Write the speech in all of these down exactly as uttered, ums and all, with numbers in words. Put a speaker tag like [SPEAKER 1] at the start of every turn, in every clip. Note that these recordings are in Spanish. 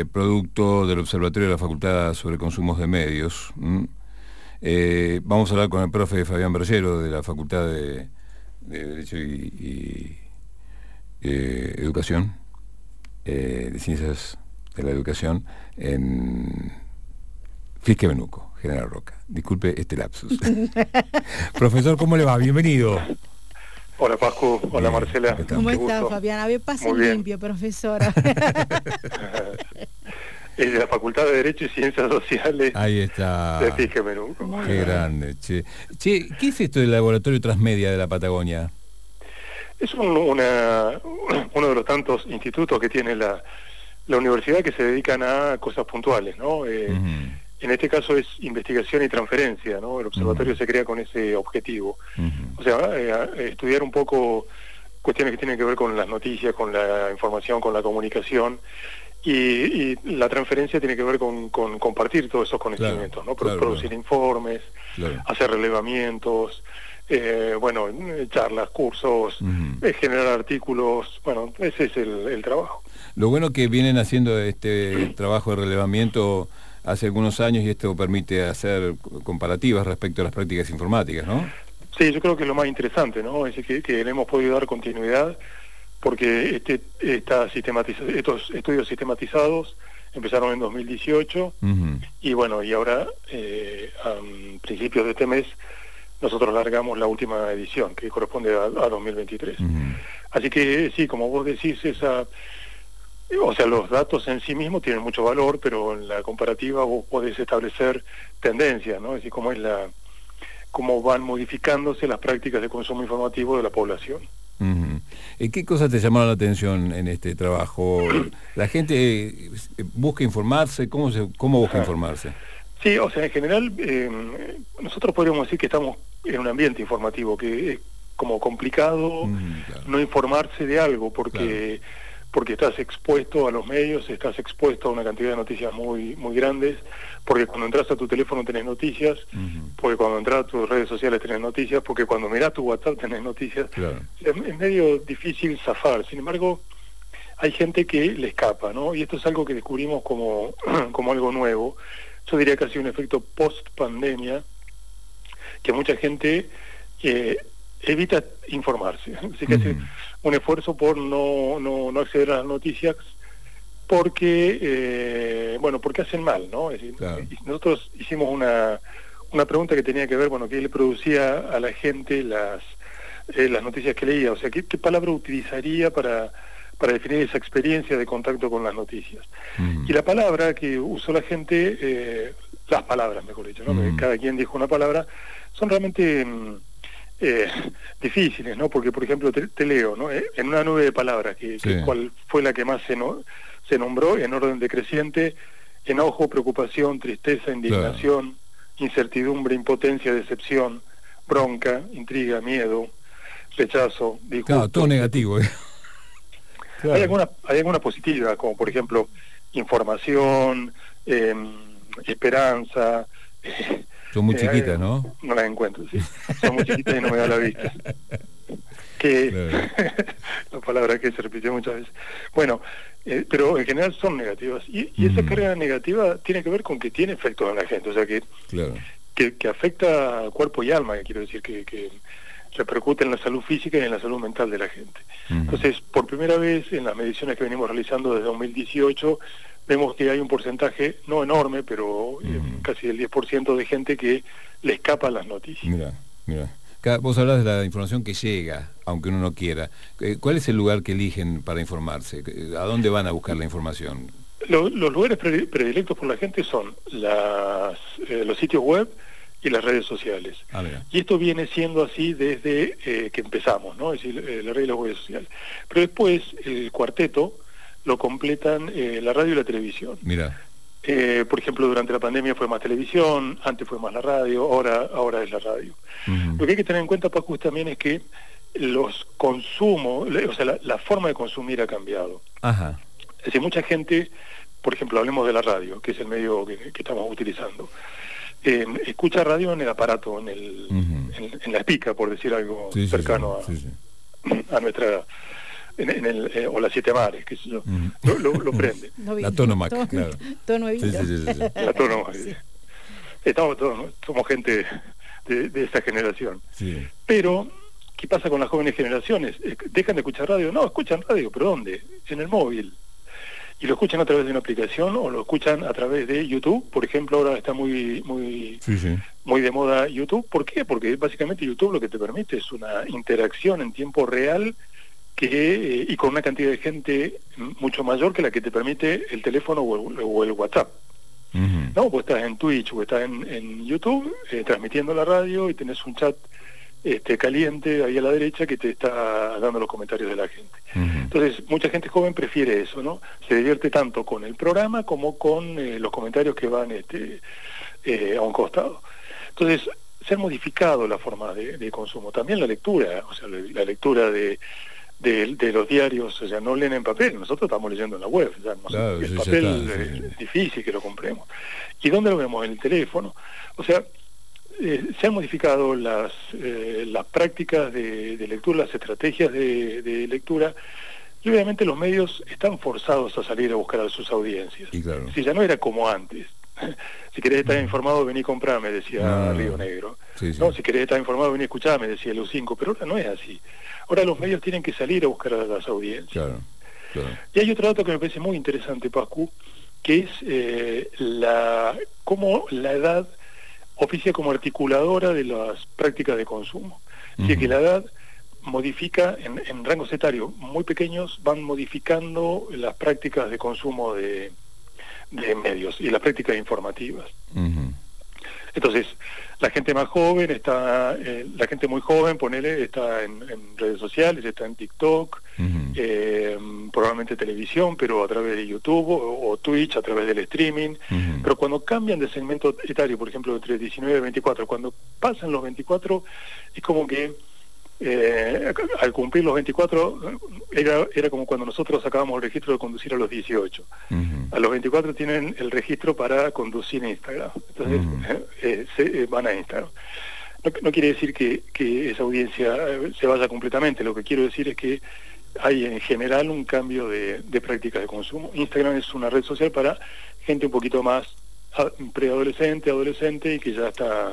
[SPEAKER 1] producto del Observatorio de la Facultad sobre Consumos de Medios. ¿Mm? Eh, vamos a hablar con el profe Fabián Bergero de la Facultad de, de Derecho y, y eh, Educación, eh, de Ciencias de la Educación, en Fisque-Menuco, General Roca. Disculpe este lapsus. Profesor, ¿cómo le va? Bienvenido.
[SPEAKER 2] Hola, Pascu. Hola,
[SPEAKER 1] Bien,
[SPEAKER 2] Marcela.
[SPEAKER 3] ¿Cómo está, Fabián? A ver, pase limpio, profesora.
[SPEAKER 2] Es de la Facultad de Derecho y Ciencias Sociales.
[SPEAKER 1] Ahí está.
[SPEAKER 2] De Fisque-Menuco.
[SPEAKER 1] Qué grande, che. Che, ¿qué es esto del Laboratorio Transmedia de la Patagonia?
[SPEAKER 2] Es un, una, uno de los tantos institutos que tiene la, la universidad que se dedican a cosas puntuales, ¿no? Eh, uh-huh. En este caso es investigación y transferencia, ¿no? El observatorio uh-huh. se crea con ese objetivo. Uh-huh. O sea, eh, estudiar un poco cuestiones que tienen que ver con las noticias, con la información, con la comunicación, y, y la transferencia tiene que ver con, con compartir todos esos conocimientos, claro, ¿no? Pro- claro, producir claro. informes, claro. hacer relevamientos, eh, bueno, charlas, cursos, uh-huh. eh, generar artículos, bueno, ese es el, el trabajo.
[SPEAKER 1] Lo bueno que vienen haciendo este trabajo de relevamiento hace algunos años, y esto permite hacer comparativas respecto a las prácticas informáticas, ¿no?
[SPEAKER 2] Sí, yo creo que es lo más interesante, ¿no? Es decir, que, que le hemos podido dar continuidad, porque este, esta sistematiza- estos estudios sistematizados empezaron en dos mil dieciocho, uh-huh. y bueno, y ahora, eh, a principios de este mes, nosotros largamos la última edición, que corresponde a, a dos mil veintitrés. Uh-huh. Así que sí, como vos decís, esa... O sea, los datos en sí mismos tienen mucho valor, pero en la comparativa vos podés establecer tendencias, ¿no? Es decir, cómo es la, cómo van modificándose las prácticas de consumo informativo de la población.
[SPEAKER 1] Uh-huh. ¿Qué cosas te llamaron la atención en este trabajo? ¿La gente busca informarse? ¿Cómo se, cómo busca informarse?
[SPEAKER 2] Sí, o sea, en general, eh, nosotros podríamos decir que estamos en un ambiente informativo, que es como complicado uh-huh, claro. no informarse de algo, porque... Claro. porque estás expuesto a los medios, estás expuesto a una cantidad de noticias muy muy grandes, porque cuando entras a tu teléfono tenés noticias, uh-huh. porque cuando entras a tus redes sociales tenés noticias, porque cuando mirás tu WhatsApp tenés noticias. Claro. Es, es medio difícil zafar. Sin embargo, hay gente que le escapa, ¿no? Y esto es algo que descubrimos como, como algo nuevo. Yo diría que ha sido un efecto post-pandemia, que mucha gente... Eh, evita informarse, así que uh-huh. hace un esfuerzo por no, no, no acceder a las noticias porque, eh, bueno, porque hacen mal, ¿no? Es decir, claro. nosotros hicimos una, una pregunta que tenía que ver, bueno, qué le producía a la gente las, eh, las noticias que leía, o sea, qué, qué palabra utilizaría para, para definir esa experiencia de contacto con las noticias. Uh-huh. Y la palabra que usó la gente, eh, las palabras, mejor dicho, ¿no? Uh-huh. Cada quien dijo una palabra, son realmente... Eh, difíciles, ¿no? Porque, por ejemplo, te, te leo, ¿no? Eh, en una nube de palabras, que, sí. que cuál fue la que más se, no, se nombró en orden decreciente: enojo, preocupación, tristeza, indignación, claro. incertidumbre, impotencia, decepción, bronca, intriga, miedo, rechazo, disgusto.
[SPEAKER 1] Claro, todo negativo, ¿eh?
[SPEAKER 2] Claro. Hay algunas hay alguna positivas, como por ejemplo, información, eh, esperanza... Eh,
[SPEAKER 1] Son muy
[SPEAKER 2] eh,
[SPEAKER 1] chiquitas,
[SPEAKER 2] eh,
[SPEAKER 1] ¿no?
[SPEAKER 2] No las encuentro, sí. Son muy chiquitas y no me da la vista. Que claro. La palabra que se repitió muchas veces. Bueno, eh, pero en general son negativas. Y, y esa mm. carga negativa tiene que ver con que tiene efectos en la gente. O sea, que, claro. que, que afecta a cuerpo y alma, que quiero decir, que, que repercute en la salud física y en la salud mental de la gente. Mm. Entonces, por primera vez en las mediciones que venimos realizando desde dos mil dieciocho, vemos que hay un porcentaje, no enorme, pero eh, uh-huh. casi el diez por ciento de gente que le escapa a las noticias.
[SPEAKER 1] Mira, mira. Vos hablas de la información que llega, aunque uno no quiera. ¿Cuál es el lugar que eligen para informarse? ¿A dónde van a buscar la información?
[SPEAKER 2] Lo, los lugares predilectos por la gente son las, eh, los sitios web y las redes sociales. Ah, y esto viene siendo así desde eh, que empezamos, ¿no? Es decir, eh, la red y las redes sociales. Pero después, el cuarteto lo completan eh, la radio y la televisión. Mira. Eh, por ejemplo, durante la pandemia fue más televisión, antes fue más la radio, ahora ahora es la radio. Uh-huh. Lo que hay que tener en cuenta, Paco, también es que los consumos, o sea, la, la forma de consumir ha cambiado. Ajá. Es decir, mucha gente, por ejemplo, hablemos de la radio, que es el medio que, que estamos utilizando, eh, escucha radio en el aparato, en, el, uh-huh. en, en la espica, por decir algo sí, cercano sí, sí. A, sí, sí. a nuestra... en, en el, eh, o las siete mares, qué sé yo, mm. lo, lo, lo prende.
[SPEAKER 1] No, la Tonomac,
[SPEAKER 3] to,
[SPEAKER 1] claro.
[SPEAKER 3] Tono sí, sí, sí, sí.
[SPEAKER 2] La Tonomac, sí. Estamos todos, somos gente de, de esa generación.
[SPEAKER 1] Sí.
[SPEAKER 2] Pero, ¿qué pasa con las jóvenes generaciones? ¿Dejan de escuchar radio? No, escuchan radio, ¿pero dónde? En el móvil. Y lo escuchan a través de una aplicación o lo escuchan a través de YouTube. Por ejemplo, ahora está muy muy
[SPEAKER 1] sí, sí.
[SPEAKER 2] muy de moda YouTube. ¿Por qué? Porque básicamente YouTube lo que te permite es una interacción en tiempo real que eh, y con una cantidad de gente mucho mayor que la que te permite el teléfono o el, o el WhatsApp. Uh-huh. No, pues estás en Twitch o estás en, en YouTube eh, transmitiendo la radio y tenés un chat este caliente ahí a la derecha que te está dando los comentarios de la gente. Uh-huh. Entonces, mucha gente joven prefiere eso, ¿no? Se divierte tanto con el programa como con eh, los comentarios que van este eh, a un costado. Entonces, se han modificado las formas de, de consumo. También la lectura, o sea, la, la lectura de, de, de los diarios, o sea, no leen en papel, nosotros estamos leyendo en la web, ya no
[SPEAKER 1] claro,
[SPEAKER 2] sé, el
[SPEAKER 1] sí,
[SPEAKER 2] papel
[SPEAKER 1] está,
[SPEAKER 2] es
[SPEAKER 1] sí.
[SPEAKER 2] difícil que lo compremos. ¿Y dónde lo vemos? En el teléfono. O sea, Eh, se han modificado las eh, las prácticas de, de lectura, las estrategias de, de lectura, y obviamente los medios están forzados a salir a buscar a sus audiencias.
[SPEAKER 1] Y claro.
[SPEAKER 2] Si ya no era como antes. Si querés estar informado, vení a comprar, me decía no, Río Negro.
[SPEAKER 1] Sí, sí.
[SPEAKER 2] No, si querés estar informado, vení a escuchar, me decía Lu cinco, pero ahora no es así. Ahora los medios tienen que salir a buscar a las audiencias.
[SPEAKER 1] Claro, claro.
[SPEAKER 2] Y hay otro dato que me parece muy interesante, Pascu, que es eh, la cómo la edad oficia como articuladora de las prácticas de consumo. Uh-huh. Así que la edad modifica, en, en rangos etarios muy pequeños, van modificando las prácticas de consumo de, de medios y las prácticas informativas. Uh-huh. Entonces, la gente más joven está, eh, la gente muy joven, ponele, está en, en redes sociales, está en TikTok, uh-huh. eh, probablemente televisión, pero a través de YouTube o, o Twitch, a través del streaming. Uh-huh. Pero cuando cambian de segmento etario, por ejemplo, entre diecinueve y veinticuatro, cuando pasan los veinticuatro, es como que eh, al cumplir los veinticuatro, era, era como cuando nosotros sacábamos el registro de conducir a los dieciocho. Uh-huh. A los veinticuatro tienen el registro para conducir en Instagram. Entonces, uh-huh. eh, eh, se, eh, van a Instagram. No, no quiere decir que, que esa audiencia eh, se vaya completamente. Lo que quiero decir es que hay en general un cambio de, de prácticas de consumo. Instagram es una red social para gente un poquito más preadolescente, adolescente y que ya está...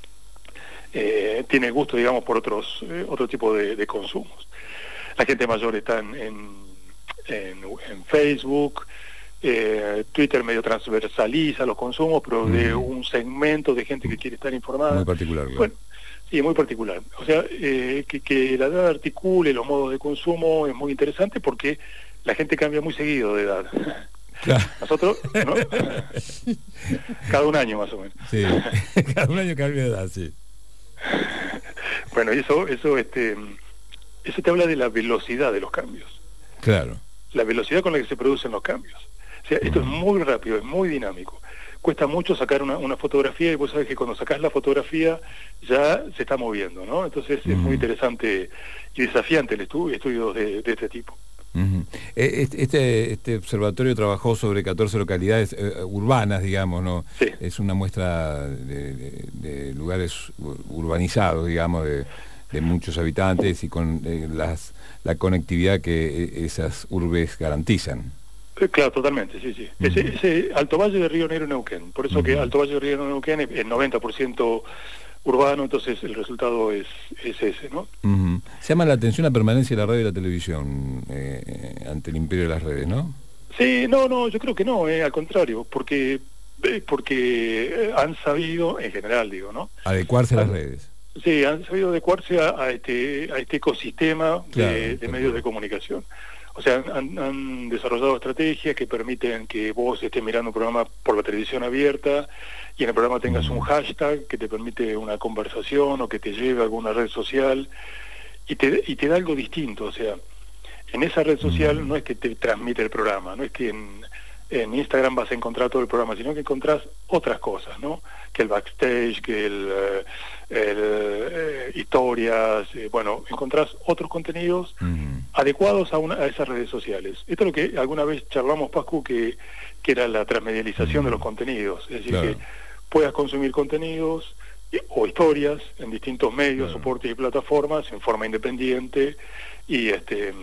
[SPEAKER 2] Eh, tiene gusto, digamos, por otros eh, otro tipo de, de consumos. La gente mayor está en, en, en, en Facebook, eh, Twitter medio transversaliza los consumos, pero mm. de un segmento de gente que quiere estar informada.
[SPEAKER 1] Muy particular, claro.
[SPEAKER 2] Bueno, sí, muy particular. O sea, eh, que, que la edad articule los modos de consumo es muy interesante porque la gente cambia muy seguido de edad.
[SPEAKER 1] Claro.
[SPEAKER 2] Nosotros, ¿no? Cada un año más o menos.
[SPEAKER 1] Sí, cada un año cambia de edad, sí.
[SPEAKER 2] Bueno, y eso, eso, este, eso te habla de la velocidad de los cambios.
[SPEAKER 1] Claro.
[SPEAKER 2] La velocidad con la que se producen los cambios. O sea, esto uh-huh. es muy rápido, es muy dinámico. Cuesta mucho sacar una, una fotografía y vos sabés que cuando sacás la fotografía ya se está moviendo, ¿no? Entonces uh-huh. es muy interesante y desafiante el estudio, estudios de, de este tipo.
[SPEAKER 1] Uh-huh. Este, este observatorio trabajó sobre catorce localidades eh, urbanas, digamos, ¿no?
[SPEAKER 2] Sí.
[SPEAKER 1] Es una muestra de, de, de lugares urbanizados, digamos, de, de muchos habitantes y con eh, las, la conectividad que esas urbes garantizan.
[SPEAKER 2] Eh, claro, totalmente, sí, sí. Uh-huh. Ese, ese Alto Valle de Río Negro Neuquén, por eso uh-huh. que Alto Valle de Río Negro Neuquén es el noventa por ciento urbano, entonces el resultado es, es ese, ¿no?
[SPEAKER 1] Uh-huh. Se llama la atención la permanencia de la radio y la televisión eh, ante el imperio de las redes, ¿no?
[SPEAKER 2] Sí, no, no, yo creo que no, eh, al contrario, porque eh, porque han sabido, en general digo, ¿no?
[SPEAKER 1] Adecuarse a las redes.
[SPEAKER 2] Sí, han sabido adecuarse a, a este a este ecosistema
[SPEAKER 1] claro,
[SPEAKER 2] de, de
[SPEAKER 1] claro.
[SPEAKER 2] medios de comunicación. O sea, han, han desarrollado estrategias que permiten que vos estés mirando un programa por la televisión abierta y en el programa tengas un hashtag que te permite una conversación o que te lleve a alguna red social y te, y te da algo distinto. O sea, en esa red social no es que te transmite el programa, no es que en, en Instagram vas a encontrar todo el programa, sino que encontrás otras cosas, ¿no? Que el backstage, que el, el eh, historias, eh, bueno, encontrás otros contenidos uh-huh. adecuados a, una, a esas redes sociales. Esto es lo que alguna vez charlamos, Pascu, que, que era la transmedialización uh-huh. de los contenidos, es decir, claro. que puedas consumir contenidos o historias en distintos medios, claro. soportes y plataformas en forma independiente y este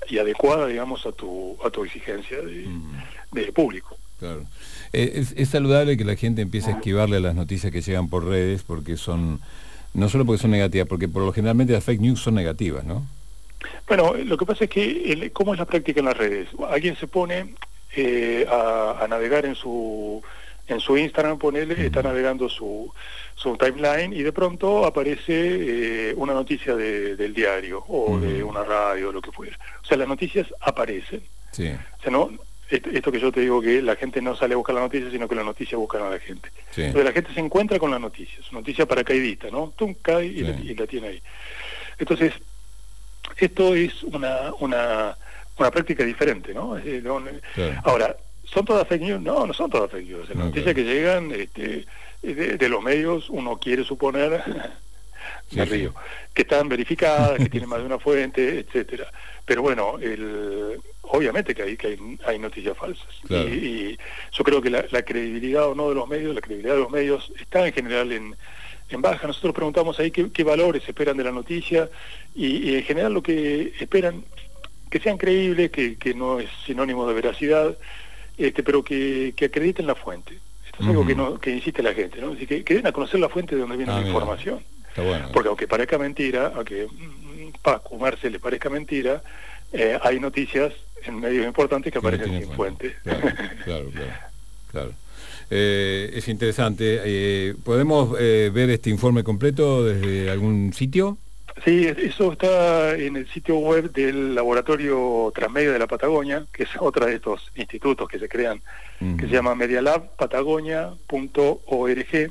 [SPEAKER 2] y adecuada, digamos, a tu a tu exigencia de, mm. de público.
[SPEAKER 1] Claro. Eh, es, es saludable que la gente empiece a esquivarle a las noticias que llegan por redes, porque son, no solo porque son negativas, porque por lo generalmente las fake news son negativas, ¿no?
[SPEAKER 2] Bueno, lo que pasa es que, el, ¿cómo es la práctica en las redes? Alguien se pone eh, a, a navegar en su en su Instagram, ponele, uh-huh. está navegando su, su timeline y de pronto aparece eh, una noticia de, del diario o uh-huh. de una radio o lo que fuera. O sea, las noticias aparecen.
[SPEAKER 1] Sí.
[SPEAKER 2] O sea, no, esto que yo te digo, que la gente no sale a buscar la noticia, sino que la noticia buscan a la gente.
[SPEAKER 1] Sí.
[SPEAKER 2] Entonces la gente se encuentra con la noticia, es una noticia paracaidista, ¿no? Tum, cae y,
[SPEAKER 1] sí.
[SPEAKER 2] la, y la tiene ahí. Entonces, esto es una una, una práctica diferente, ¿no? Eh, no
[SPEAKER 1] claro.
[SPEAKER 2] Ahora, ¿son todas fake news? No, no son todas fake news. Las no, noticias claro. que llegan este, de, de los medios, uno quiere suponer,
[SPEAKER 1] sí,
[SPEAKER 2] me río,
[SPEAKER 1] sí.
[SPEAKER 2] que están verificadas, que tienen más de una fuente, etcétera. Pero bueno, el, obviamente que hay que hay, hay noticias falsas.
[SPEAKER 1] Claro.
[SPEAKER 2] Y, y yo creo que la, la credibilidad o no de los medios, la credibilidad de los medios está en general en, en baja. Nosotros preguntamos ahí qué, qué valores esperan de la noticia y, y en general lo que esperan que sean creíbles, que, que no es sinónimo de veracidad, este, pero que, que acrediten la fuente. Esto es uh-huh. algo que no que insiste la gente, ¿no? Es decir, que, que den a conocer la fuente de donde viene ah, la información.
[SPEAKER 1] Está bueno.
[SPEAKER 2] Porque aunque parezca mentira, aunque Paco Marce le parezca mentira, eh, hay noticias en medios importantes que, que aparecen sin fuente.
[SPEAKER 1] fuente. Claro, claro, claro. claro. Eh, es interesante. Eh, ¿Podemos eh, ver este informe completo desde algún sitio?
[SPEAKER 2] Sí, eso está en el sitio web del Laboratorio Transmedia de la Patagonia, que es otra de estos institutos que se crean, uh-huh. que se llama medialab patagonia punto org.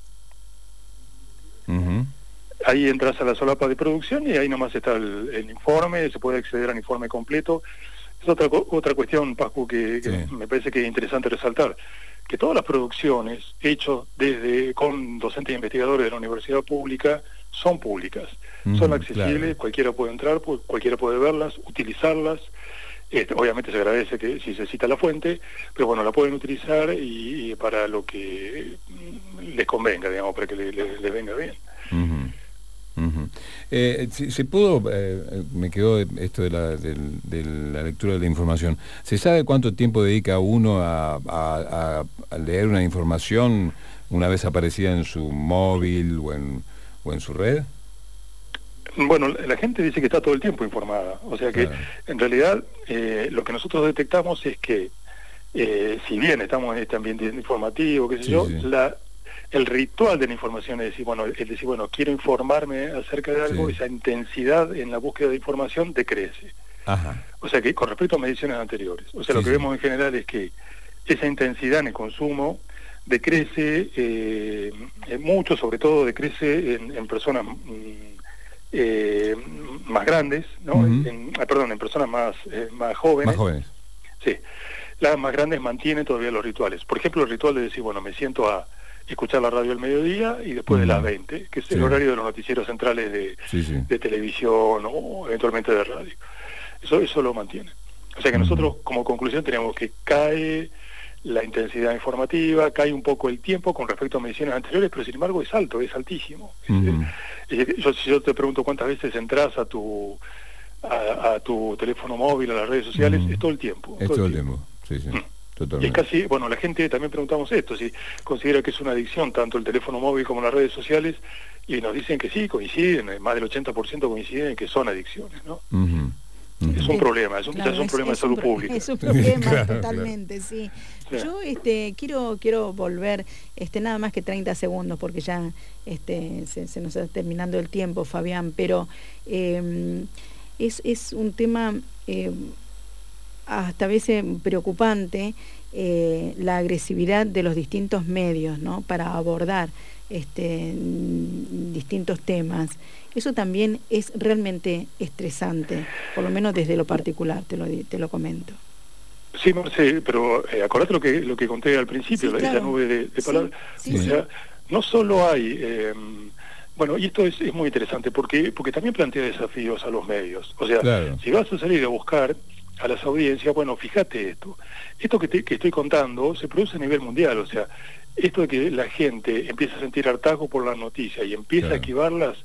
[SPEAKER 1] Uh-huh.
[SPEAKER 2] Ahí entras a la solapa de producción y ahí nomás está el, el informe, se puede acceder al informe completo. Es otra otra cuestión, Pascu, que, que sí. me parece que es interesante resaltar, que todas las producciones hechas desde con docentes e investigadores de la universidad pública son públicas, mm, son accesibles, claro. cualquiera puede entrar, cualquiera puede verlas, utilizarlas. Este, obviamente se agradece que si se cita la fuente, pero bueno, la pueden utilizar y, y para lo que les convenga, digamos, para que les le, le venga bien.
[SPEAKER 1] Uh-huh. Uh-huh. Eh, ¿se, se pudo, eh, me quedó esto de la, de, de la lectura de la información, ¿se sabe cuánto tiempo dedica uno a, a, a leer una información una vez aparecida en su móvil o en, o en su red?
[SPEAKER 2] Bueno, la gente dice que está todo el tiempo informada, o sea que claro. en realidad eh, lo que nosotros detectamos es que eh, si bien estamos en este ambiente informativo, qué sé sí, yo, sí. la el ritual de la información es decir, bueno, es decir, bueno, quiero informarme acerca de algo, sí. esa intensidad en la búsqueda de información decrece.
[SPEAKER 1] Ajá.
[SPEAKER 2] O sea que con respecto a mediciones anteriores, o sea, sí, lo que
[SPEAKER 1] sí.
[SPEAKER 2] vemos en general es que esa intensidad en el consumo decrece eh, mucho, sobre todo decrece en, en personas eh, más grandes, ¿no? Uh-huh. en, perdón, en personas más, eh, más jóvenes.
[SPEAKER 1] Más jóvenes.
[SPEAKER 2] Sí. Las más grandes mantienen todavía los rituales. Por ejemplo, el ritual de decir, bueno, me siento a escuchar la radio al mediodía y después uh-huh. de las veinte, que es sí. el horario de los noticieros centrales de, sí, sí. de televisión o eventualmente de radio. Eso eso lo mantiene. O sea que uh-huh. nosotros como conclusión tenemos que cae la intensidad informativa, cae un poco el tiempo con respecto a mediciones anteriores, pero sin embargo es alto, es altísimo. Uh-huh. Es, es, yo, si yo te pregunto cuántas veces entras a tu a, a tu teléfono móvil, a las redes sociales, uh-huh. es todo el tiempo.
[SPEAKER 1] Es todo el tiempo, tiempo. sí, sí. Uh-huh.
[SPEAKER 2] Y es casi, bueno, la gente también preguntamos esto, si considera que es una adicción tanto el teléfono móvil como las redes sociales, y nos dicen que sí, coinciden, más del ochenta por ciento coinciden en que son adicciones, ¿no?
[SPEAKER 1] Uh-huh. Uh-huh.
[SPEAKER 2] Es un problema, es un, claro, es un problema es, es de salud
[SPEAKER 3] pro,
[SPEAKER 2] pública.
[SPEAKER 3] Es un problema, claro, totalmente, claro. sí.
[SPEAKER 2] sí.
[SPEAKER 3] Yo este, quiero quiero volver, este nada más que treinta segundos, porque ya este se, se nos está terminando el tiempo, Fabián, pero eh, es, es un tema... Eh, hasta a veces preocupante eh, la agresividad de los distintos medios, ¿no? Para abordar este, distintos temas. Eso también es realmente estresante, por lo menos desde lo particular, te lo, te lo comento.
[SPEAKER 2] Sí, Marce, pero eh, acordate lo que lo que conté al principio, sí, claro. esa nube de, de palabras.
[SPEAKER 3] Sí, sí,
[SPEAKER 2] o sea, sí. no solo hay... Eh, bueno, y esto es, es muy interesante, porque porque también plantea desafíos a los medios. O sea, claro. si vas a salir a buscar a las audiencias, bueno, fíjate esto. Esto que, te, que estoy contando se produce a nivel mundial, o sea, esto de que la gente empieza a sentir hartazgo por las noticias y empieza claro. a esquivarlas,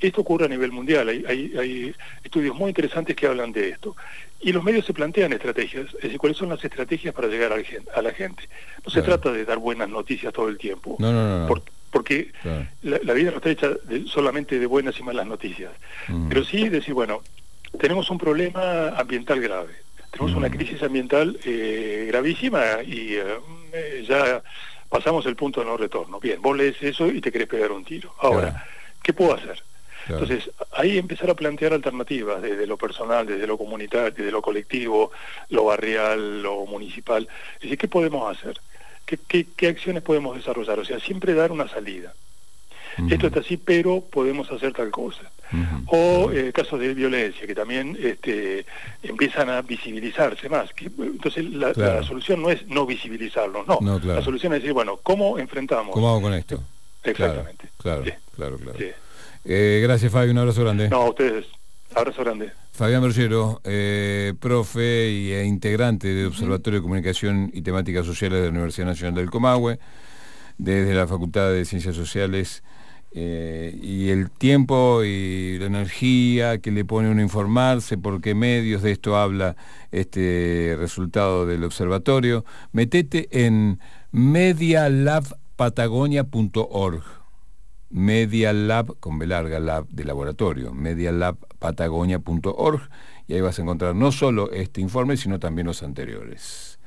[SPEAKER 2] esto ocurre a nivel mundial, hay, hay, hay estudios muy interesantes que hablan de esto. Y los medios se plantean estrategias, es decir, cuáles son las estrategias para llegar a la gente. No se
[SPEAKER 1] claro.
[SPEAKER 2] trata de dar buenas noticias todo el tiempo,
[SPEAKER 1] no, no, no, no.
[SPEAKER 2] Por, porque claro. la, la vida no está hecha de, solamente de buenas y malas noticias, mm. pero sí decir, bueno, tenemos un problema ambiental grave, tenemos mm. una crisis ambiental eh, gravísima y eh, ya pasamos el punto de no retorno. Bien, vos lees eso y te querés pegar un tiro. Ahora, claro. ¿qué puedo hacer? Claro. Entonces, ahí empezar a plantear alternativas desde lo personal, desde lo comunitario, desde lo colectivo, lo barrial, lo municipal. Es decir, ¿qué podemos hacer? ¿Qué, qué, qué acciones podemos desarrollar? O sea, siempre dar una salida. Uh-huh. Esto está así, pero podemos hacer tal cosa. Uh-huh. O eh, casos de violencia, que también este, empiezan a visibilizarse más. Que, entonces, la, claro. la solución no es no visibilizarlos, no. no claro. La solución es decir, bueno, ¿cómo enfrentamos?
[SPEAKER 1] ¿Cómo hago con esto?
[SPEAKER 2] Exactamente.
[SPEAKER 1] Claro, claro,
[SPEAKER 2] sí.
[SPEAKER 1] claro. claro.
[SPEAKER 2] Sí.
[SPEAKER 1] Eh, gracias, Fabio, un abrazo grande.
[SPEAKER 2] No, a ustedes, abrazo grande.
[SPEAKER 1] Fabián Bergero, eh, profe y e integrante del Observatorio de Comunicación y Temáticas Sociales de la Universidad Nacional del Comahue, desde la Facultad de Ciencias Sociales, eh, y el tiempo y la energía que le pone uno a informarse, por qué medios de esto habla este resultado del observatorio. Metete en media lab patagonia punto org. Media Lab, con B larga, lab de laboratorio, media lab patagonia punto org, y ahí vas a encontrar no solo este informe, sino también los anteriores.